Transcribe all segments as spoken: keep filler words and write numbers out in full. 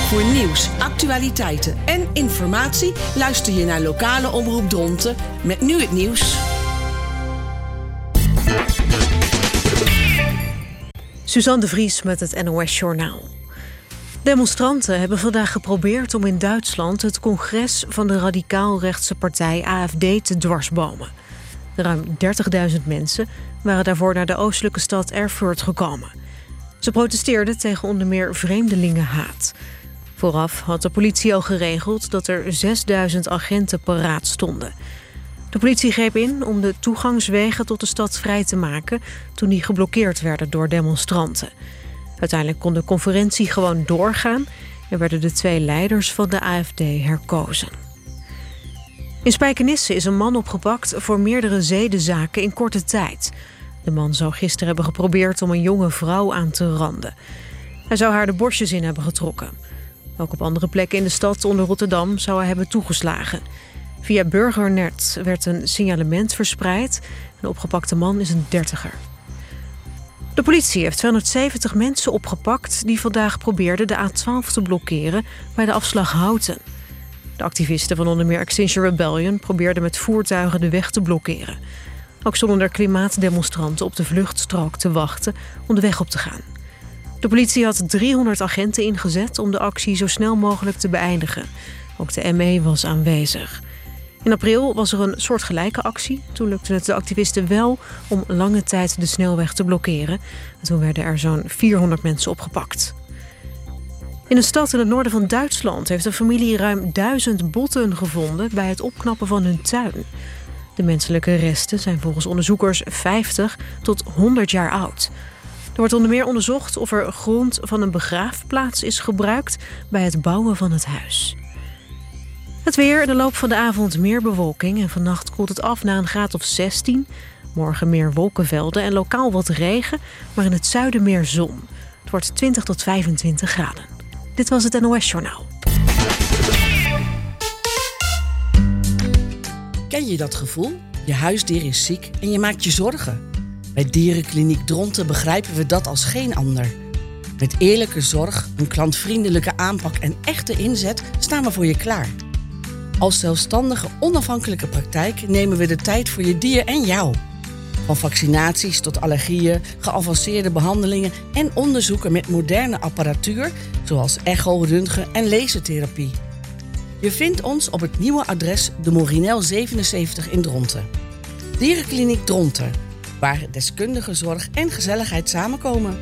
Voor nieuws, actualiteiten en informatie luister je naar lokale omroep Dronten met nu het nieuws. Suzanne de Vries met het N O S-journaal. Demonstranten hebben vandaag geprobeerd om in Duitsland het congres van de radicaal-rechtse partij A F D te dwarsbomen. Ruim dertigduizend mensen waren daarvoor naar de oostelijke stad Erfurt gekomen. Ze protesteerden tegen onder meer vreemdelingenhaat. Vooraf had de politie al geregeld dat er zesduizend agenten paraat stonden. De politie greep in om de toegangswegen tot de stad vrij te maken toen die geblokkeerd werden door demonstranten. Uiteindelijk kon de conferentie gewoon doorgaan en werden de twee leiders van de A F D herkozen. In Spijkenisse is een man opgepakt voor meerdere zedenzaken in korte tijd. De man zou gisteren hebben geprobeerd om een jonge vrouw aan te randen. Hij zou haar de borstjes in hebben getrokken. Ook op andere plekken in de stad onder Rotterdam zou hij hebben toegeslagen. Via Burgernet werd een signalement verspreid. De opgepakte man is een dertiger. De politie heeft tweehonderdzeventig mensen opgepakt die vandaag probeerden de A twaalf te blokkeren bij de afslag Houten. De activisten van onder meer Extinction Rebellion probeerden met voertuigen de weg te blokkeren. Ook stonden er klimaatdemonstranten op de vluchtstrook te wachten om de weg op te gaan. De politie had driehonderd agenten ingezet om de actie zo snel mogelijk te beëindigen. Ook de M E was aanwezig. In april was er een soortgelijke actie. Toen lukte het de activisten wel om lange tijd de snelweg te blokkeren. En toen werden er zo'n vierhonderd mensen opgepakt. In een stad in het noorden van Duitsland heeft een familie ruim duizend botten gevonden bij het opknappen van hun tuin. De menselijke resten zijn volgens onderzoekers vijftig tot honderd jaar oud. Er wordt onder meer onderzocht of er grond van een begraafplaats is gebruikt bij het bouwen van het huis. Het weer, in de loop van de avond meer bewolking en vannacht koelt het af naar een graad of zestien. Morgen meer wolkenvelden en lokaal wat regen, maar in het zuiden meer zon. Het wordt twintig tot vijfentwintig graden. Dit was het N O S-journaal. Ken je dat gevoel? Je huisdier is ziek en je maakt je zorgen. Bij Dierenkliniek Dronten begrijpen we dat als geen ander. Met eerlijke zorg, een klantvriendelijke aanpak en echte inzet staan we voor je klaar. Als zelfstandige, onafhankelijke praktijk nemen we de tijd voor je dier en jou. Van vaccinaties tot allergieën, geavanceerde behandelingen en onderzoeken met moderne apparatuur, zoals echo, röntgen en lasertherapie. Je vindt ons op het nieuwe adres de Morinel zevenenzeventig in Dronten. Dierenkliniek Dronten, waar deskundige zorg en gezelligheid samenkomen.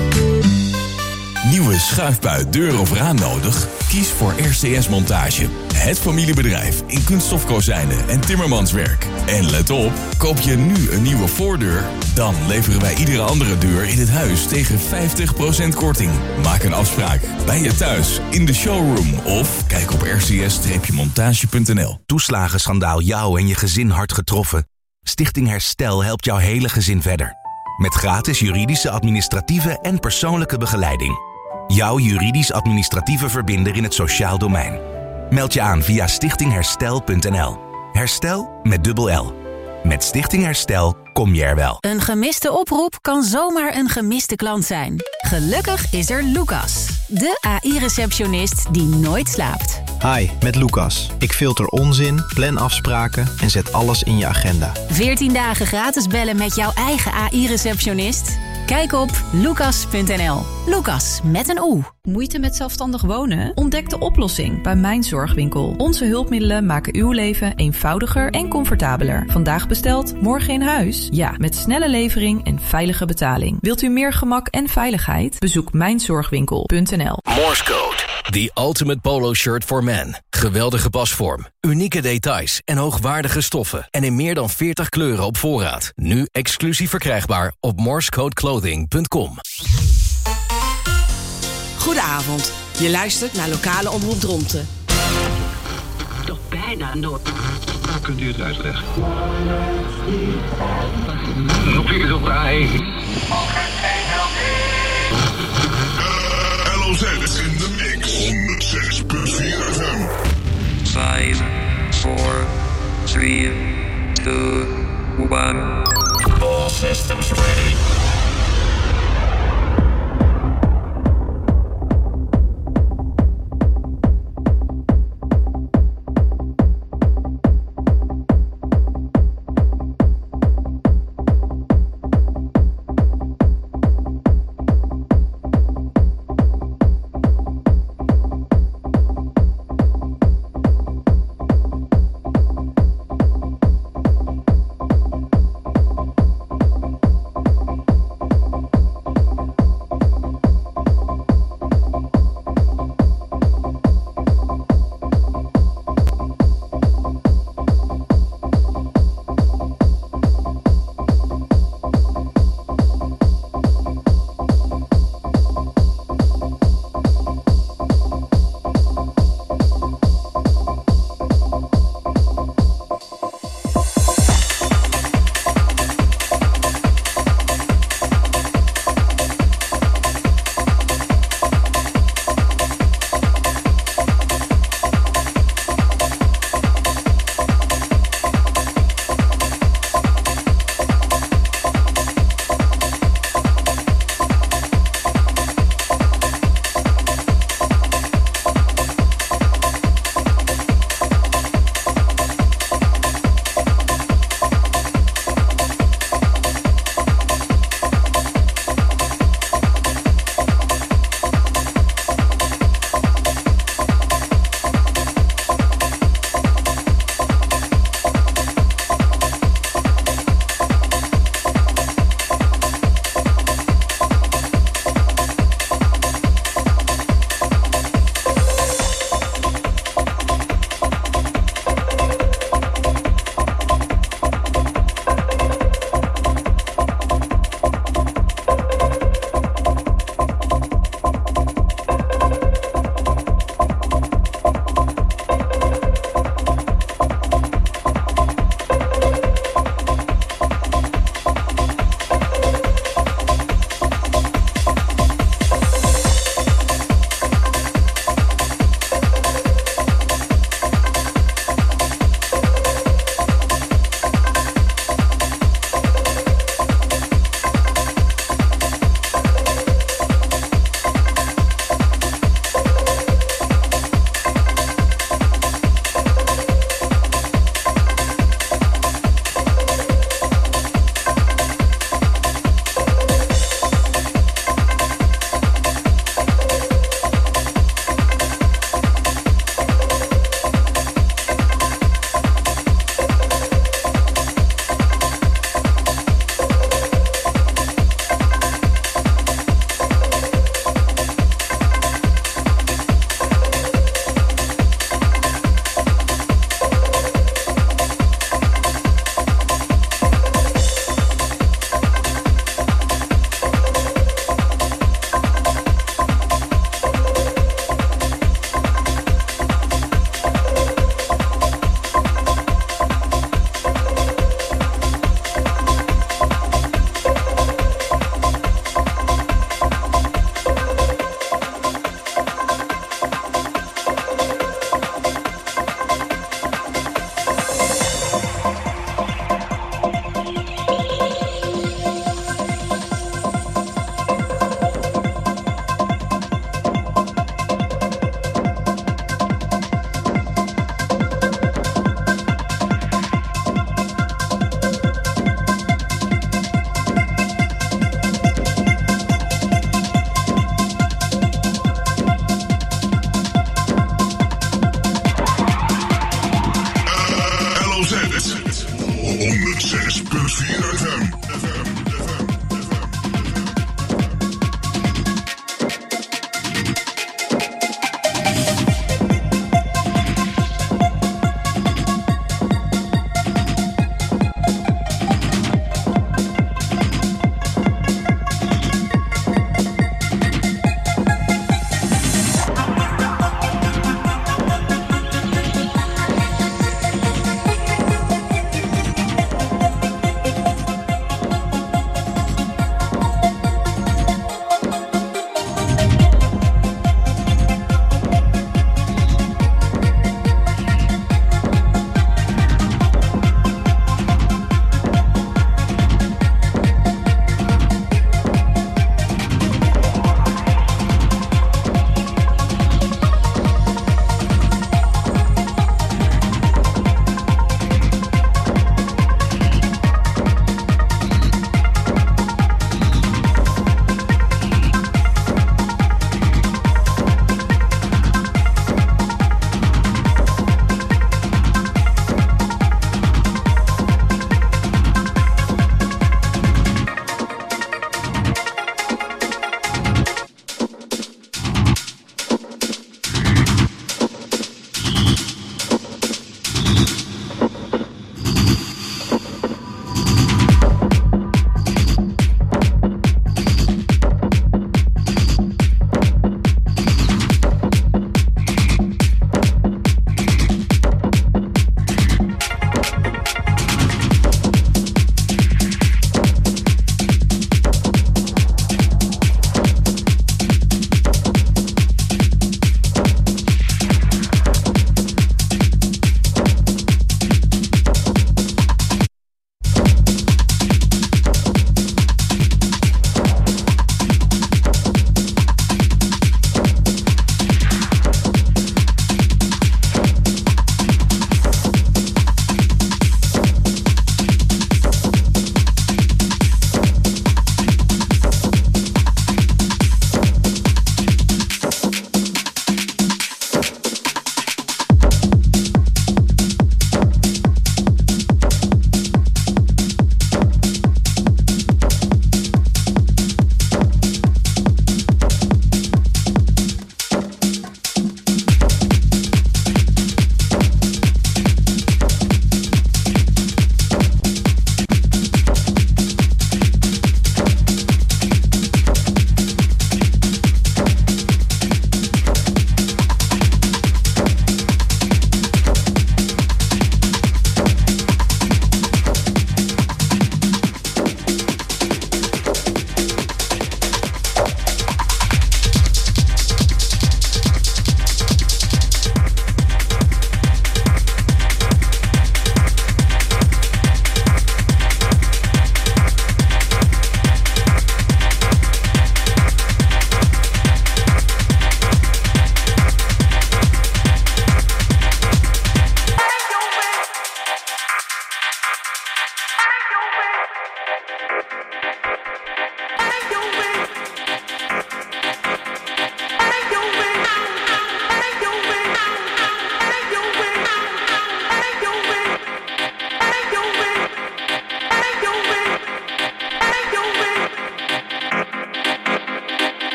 Nieuwe schuifbui, deur of raam nodig? Kies voor R C S Montage. Het familiebedrijf in kunststofkozijnen en timmermanswerk. En let op, koop je nu een nieuwe voordeur, dan leveren wij iedere andere deur in het huis tegen vijftig procent korting. Maak een afspraak bij je thuis, in de showroom of kijk op r c s montage punt n l. Toeslagenschandaal jou en je gezin hard getroffen? Stichting Herstel helpt jouw hele gezin verder. Met gratis juridische, administratieve en persoonlijke begeleiding. Jouw juridisch-administratieve verbinder in het sociaal domein. Meld je aan via stichting herstel punt n l. Herstel met dubbel L. Met Stichting Herstel kom je er wel. Een gemiste oproep kan zomaar een gemiste klant zijn. Gelukkig is er Lucas, de A I-receptionist die nooit slaapt. Hi, met Lucas. Ik filter onzin, plan afspraken en zet alles in je agenda. veertien dagen gratis bellen met jouw eigen A I-receptionist? Kijk op lucas punt n l. Lucas met een O. Moeite met zelfstandig wonen? Ontdek de oplossing bij Mijn Zorgwinkel. Onze hulpmiddelen maken uw leven eenvoudiger en comfortabeler. Vandaag besteld, morgen in huis? Ja, met snelle levering en veilige betaling. Wilt u meer gemak en veiligheid? Bezoek mijn zorgwinkel punt n l. Morse Code, the ultimate polo shirt for men. Geweldige pasvorm, unieke details en hoogwaardige stoffen. En in meer dan veertig kleuren op voorraad. Nu exclusief verkrijgbaar op morsecode clothing punt com. Goedenavond. Je luistert naar lokale omroep Dronten. Toch bijna nooit. Kunt u het uitleggen? Nog eens op rij. L O Z is in de mix. honderd zes punt vier F M. vijf, vier, drie, twee, één. All systems ready. Bye.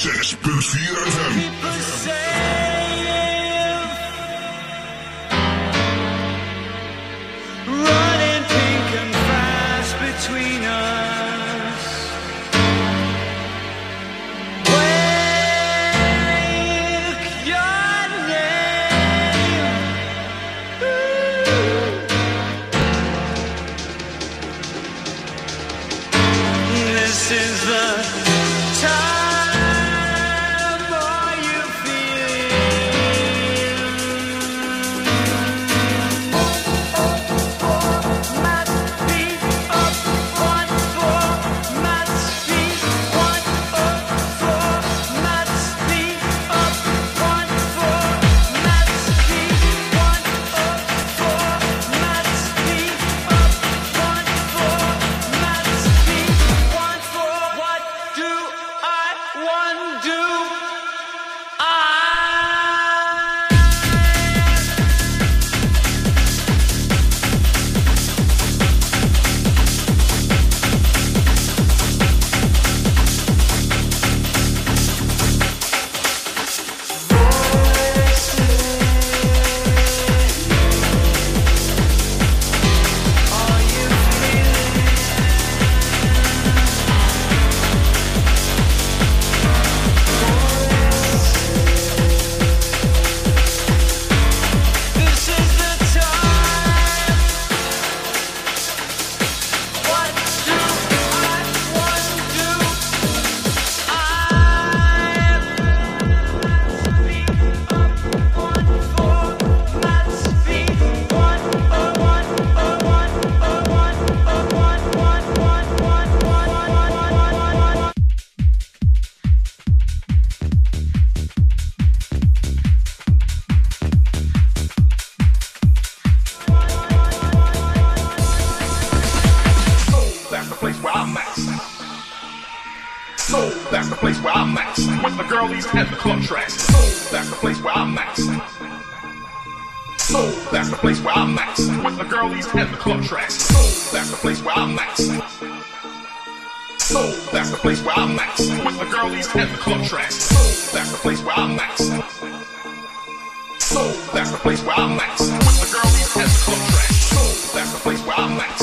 zes punt vier F M. Running pink and fast between us. Wake your name. Ooh. This is the time. Are you feeling? Soul, that's the place where I'm at. With the girlies and the club tracks. Soul, that's the place where I'm at. Soul, that's the place where I'm at. With the girlies and the club tracks. Soul, that's the place where I'm at. Soul, that's the place where I'm at. With the girlies and the club tracks. Soul, that's the place where I'm at. Soul, that's the place where I'm at. With the girlies and the club tracks. Soul, that's the place where I'm at.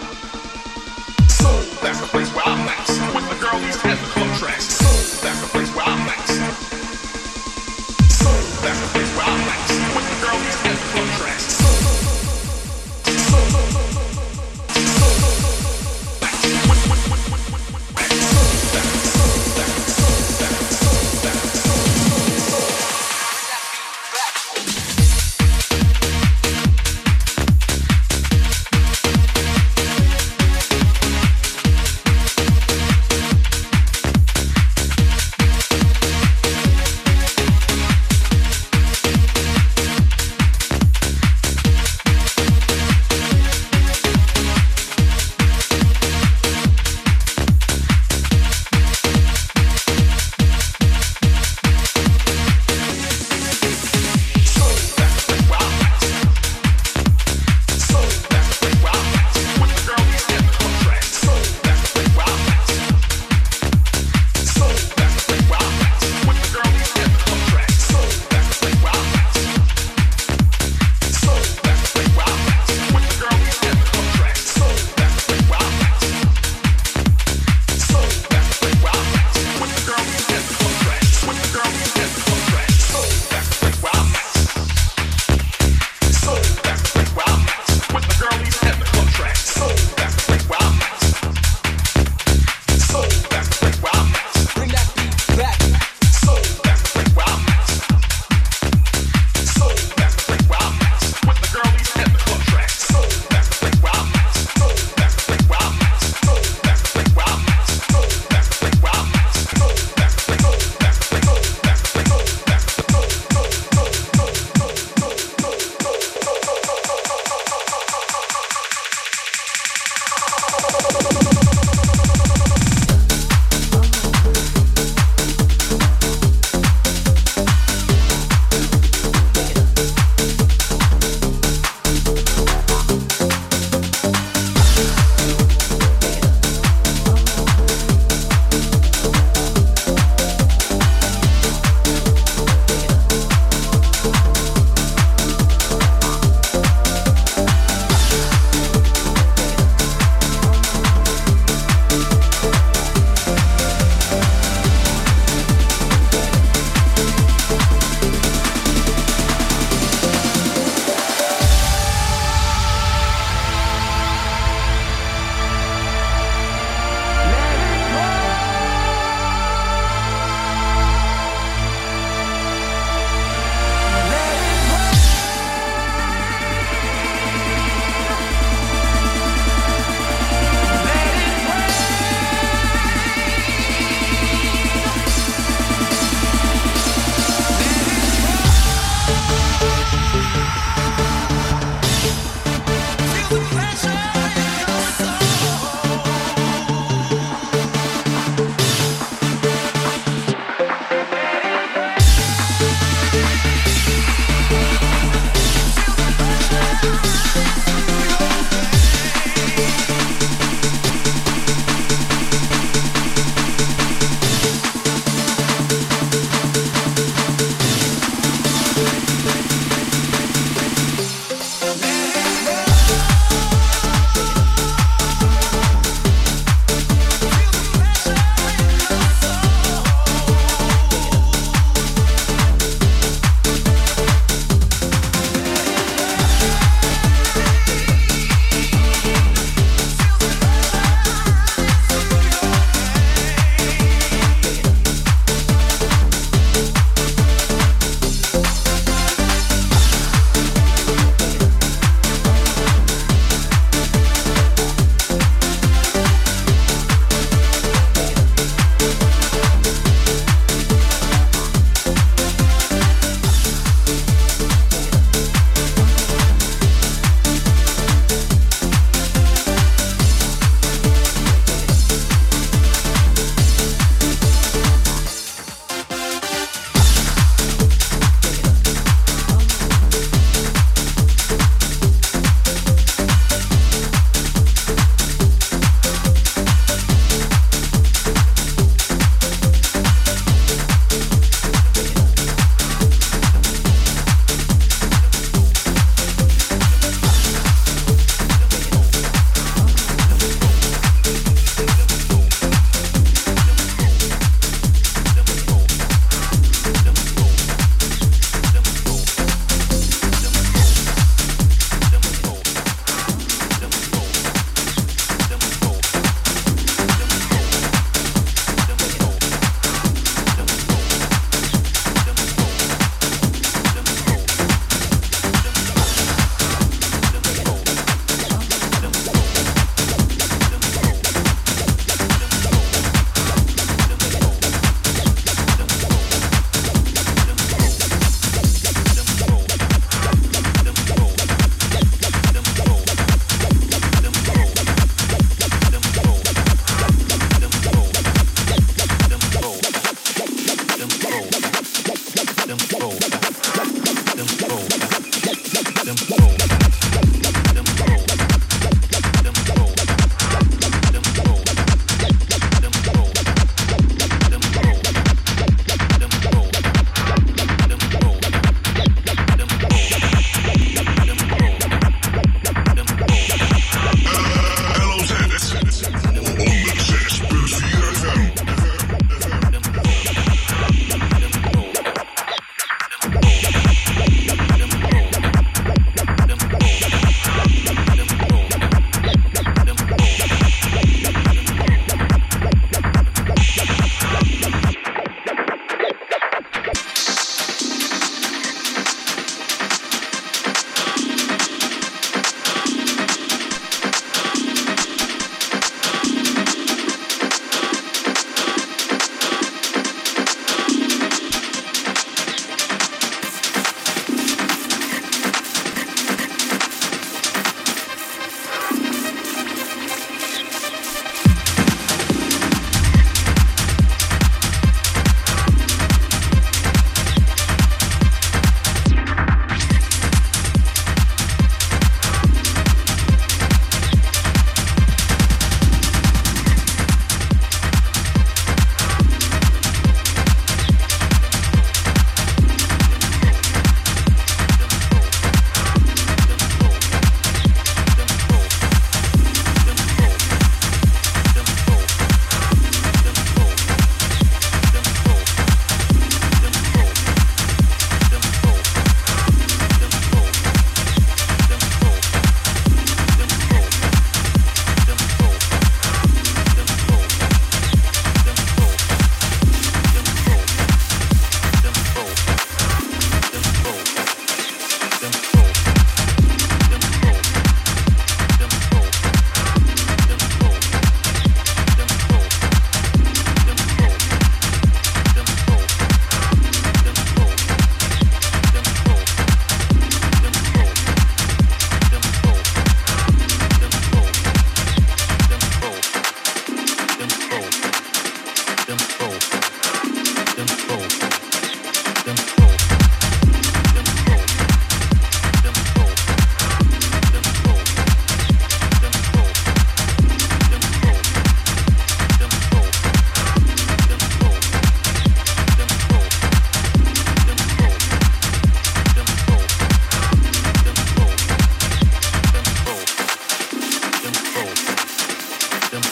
Soul, that's the place where I'm at. With the girlies and the club tracks. Soul, that's the place where I'm at. Soul, that's the place where I'm at. With the girlies and the club tracks. Soul, soul, soul,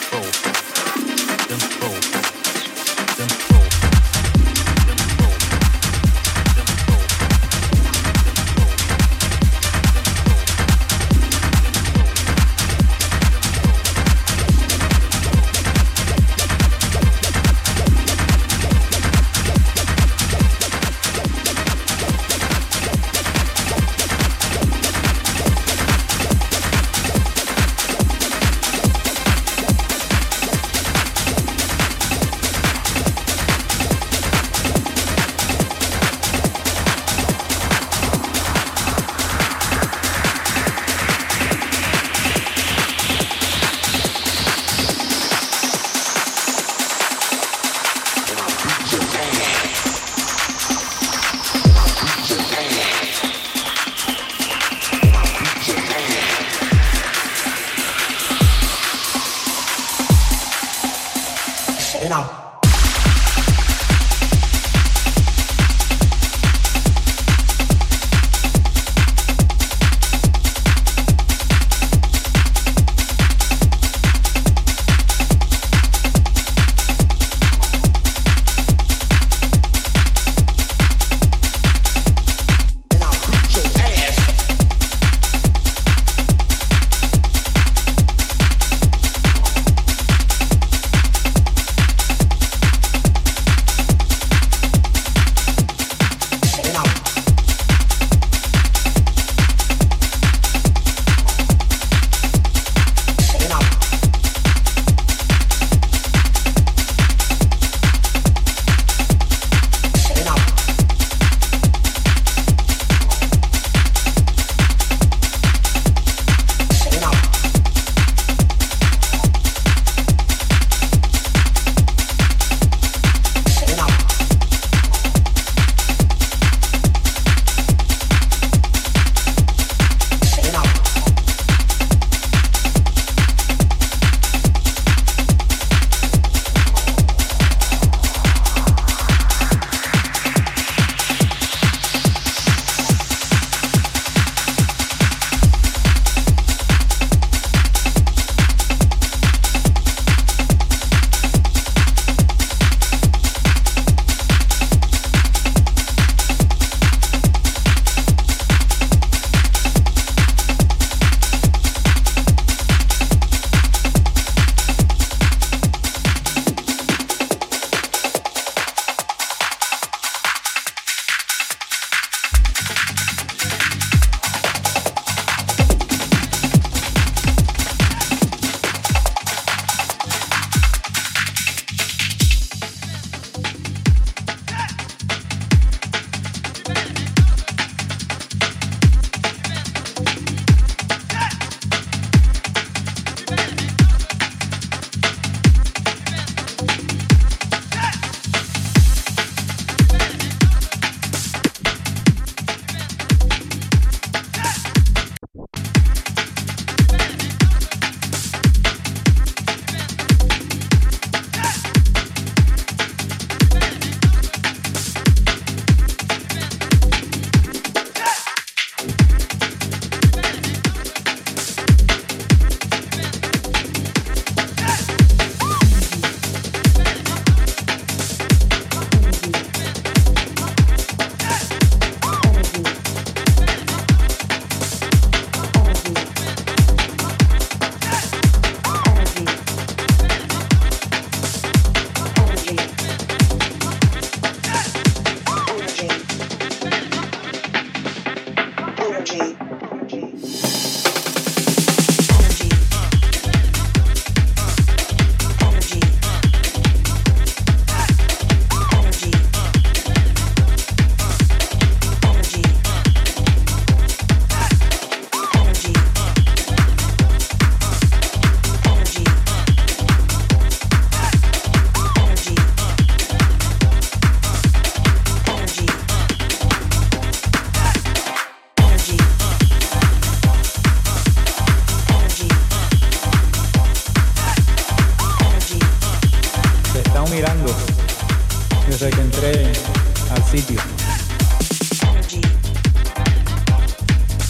desde que entré al sitio.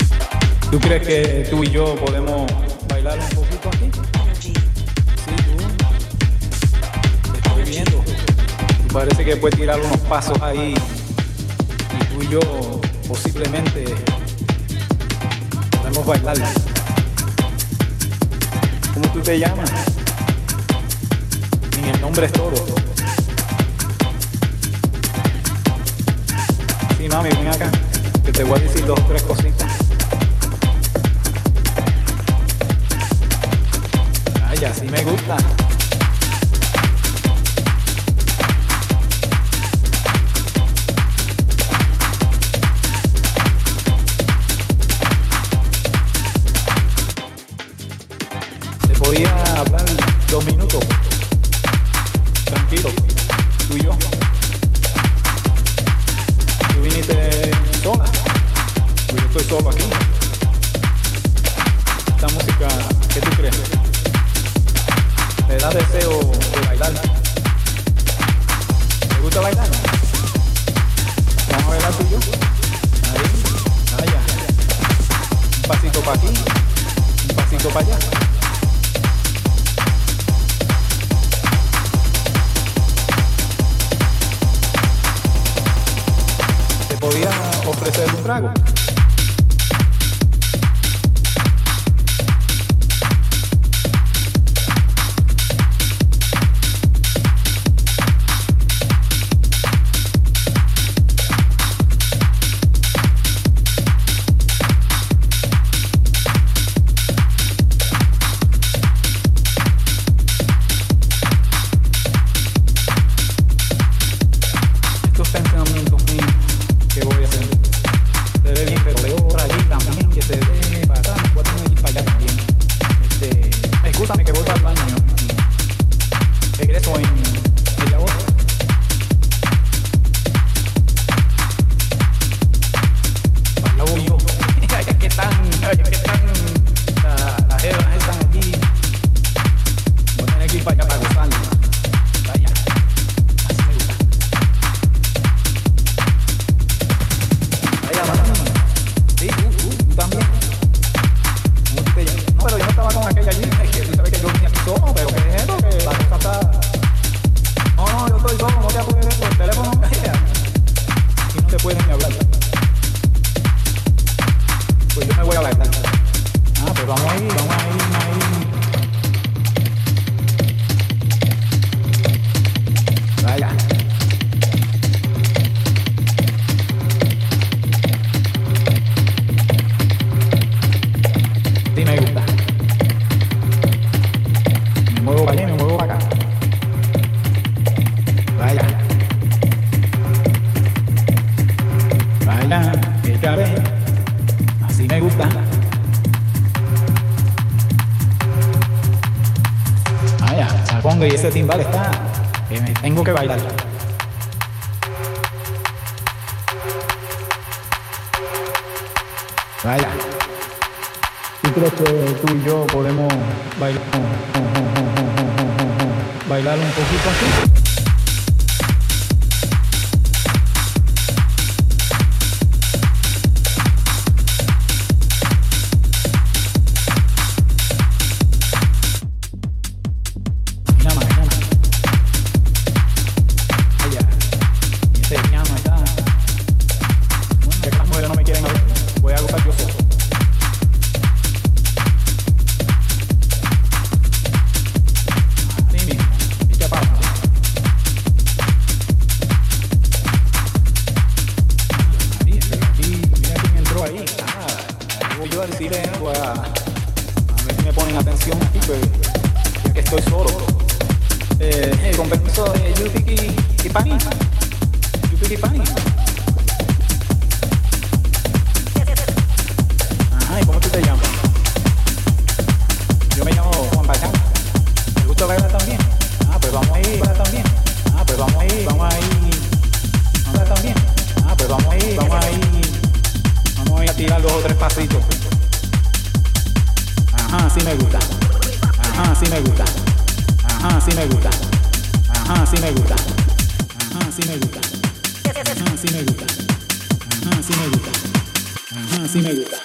¿Tú crees que tú y yo podemos bailar un poquito aquí? Sí, tú. parece que puedes tirar unos pasos ahí y tú y yo posiblemente podemos bailar. ¿Cómo tú te llamas? Ni el nombre es todo. Sí, mami, ven acá, que te voy a decir dos o tres cositas. Ay, así me gusta. Podía hablar dos minutos, tranquilo, tú y yo. Tú viniste sola, yo estoy solo aquí. Esta música, ¿qué tú crees? Me da deseo de bailar. ¿Te gusta bailar? Vamos a bailar tú y yo. Ahí, allá. Un pasito para aquí, un pasito para allá. Podía ofrecer un trago. Estos pensamientos míos, ¿qué voy a hacer? Se ve bien, pero veo por allí también que se ve para atrás, puedo ir para allá también. Este, escúchame que voy para el baño y regreso en media hora. Allá voy yo. Es que están, es que están, la, las jevas están aquí. Voy a tener que ir para allá para gozarlo. Vaya, así me gusta. Sí, tú, tú, tú también. ¿Cómo tú te llamas? No, pero yo no estaba con aquella allí. Es que tú sabes que yo vine aquí solo, pero ¿qué es esto? Que la cosa está... No, no, yo estoy solo, no te acuerdes por el teléfono. Y no te pueden ni hablar. Pues yo me voy a bailar. Ah, pues vamos a ir, vamos a ir, vamos a ir. Vaya. Sí me gusta. Me muevo para allá, me muevo para acá. Vaya. Vaya, que ya ves. Así me gusta. Vaya, Chaconga y ese timbal está. Que me tengo que bailar. Vaya. ¿Tú crees que tú y yo podemos bailar, bailar un poquito así? Mira más, mira más. Vaya. Y ese llama está. Bueno, que las mujeres no me quieren ver. Voy a gozar yo solo. Decirle pues, a, a ver si me ponen atención aquí, pues, que estoy solo. Eh, eh, con permiso de Yupiki Kipani. Yupiki Kipani. Ajá, ¿y cómo tú te llamas? Yo me llamo Juan Bacán. ¿Te gusta bailar también? Ah, pues vamos a ir bailar también. Ah, pues vamos a ir, vamos a ir. Vamos a bailar también. Ah, pues vamos a ir, vamos a ir. Vamos a ir a tirar dos o tres pasitos. Ajá, sí me gusta. Ajá, sí me gusta. Ajá, sí me gusta. Ajá, sí me gusta. Ajá, sí me gusta. Ajá, sí me gusta. Ajá, sí me gusta. Ajá, sí me gusta.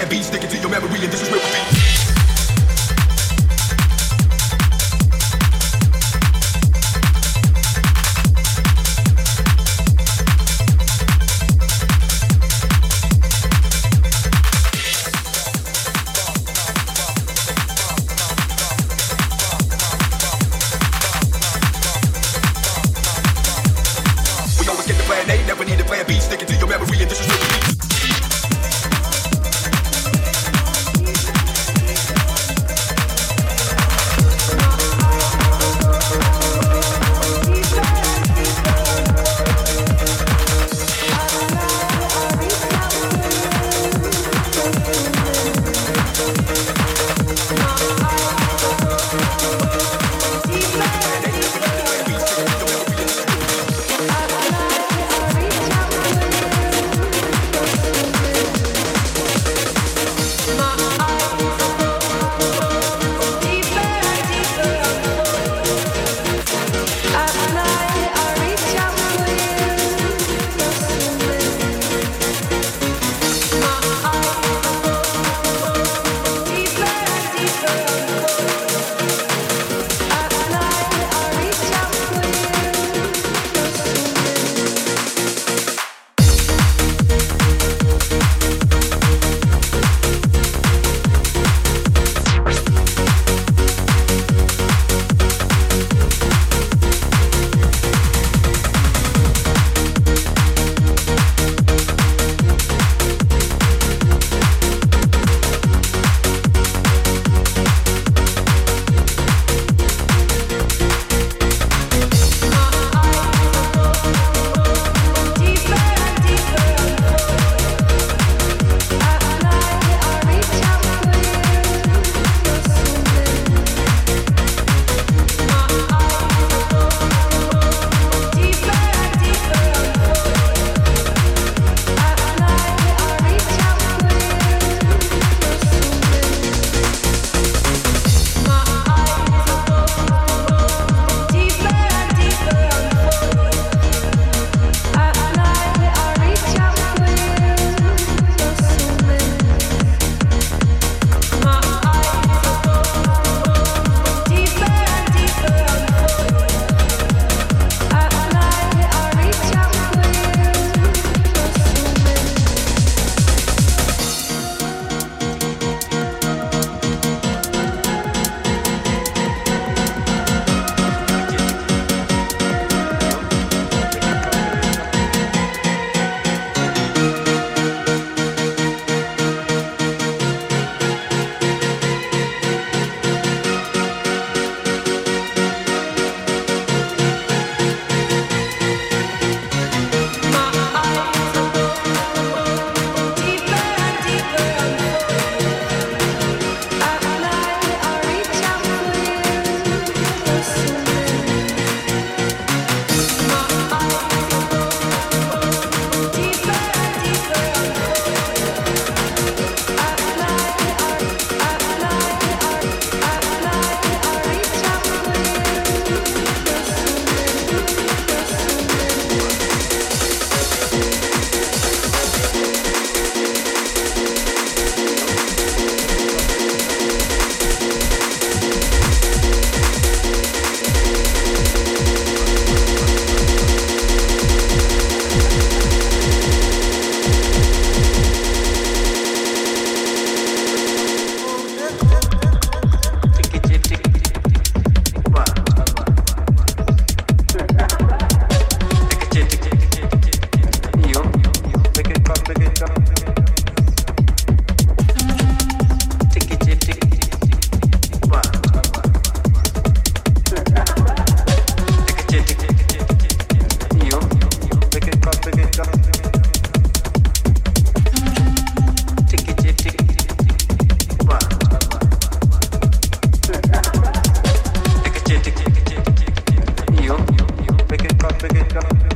plan B, stick it to your memory, and this is where we be. Pick it up.